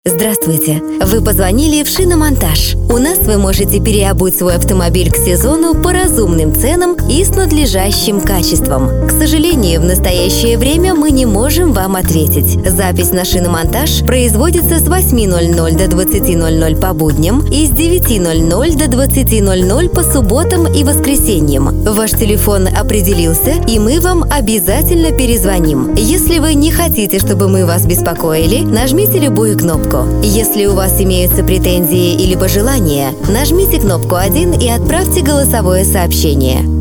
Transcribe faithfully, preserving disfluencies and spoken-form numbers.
Здравствуйте! Вы позвонили в «Шиномонтаж». У нас вы можете переобуть свой автомобиль к сезону по разумным ценам и с надлежащим качеством. К сожалению, в настоящее время мы не можем вам ответить. Запись на «Шиномонтаж» производится с восьми ноль-ноль до двадцати ноль-ноль по будням и с девяти ноль-ноль до двадцати ноль-ноль по субботам и воскресеньям. Ваш телефон определился, и мы вам обязательно перезвоним. Если вы не хотите, чтобы мы вас беспокоили, нажмите любую кнопку. Если у вас имеются претензии или пожелания, нажмите кнопку один и отправьте голосовое сообщение.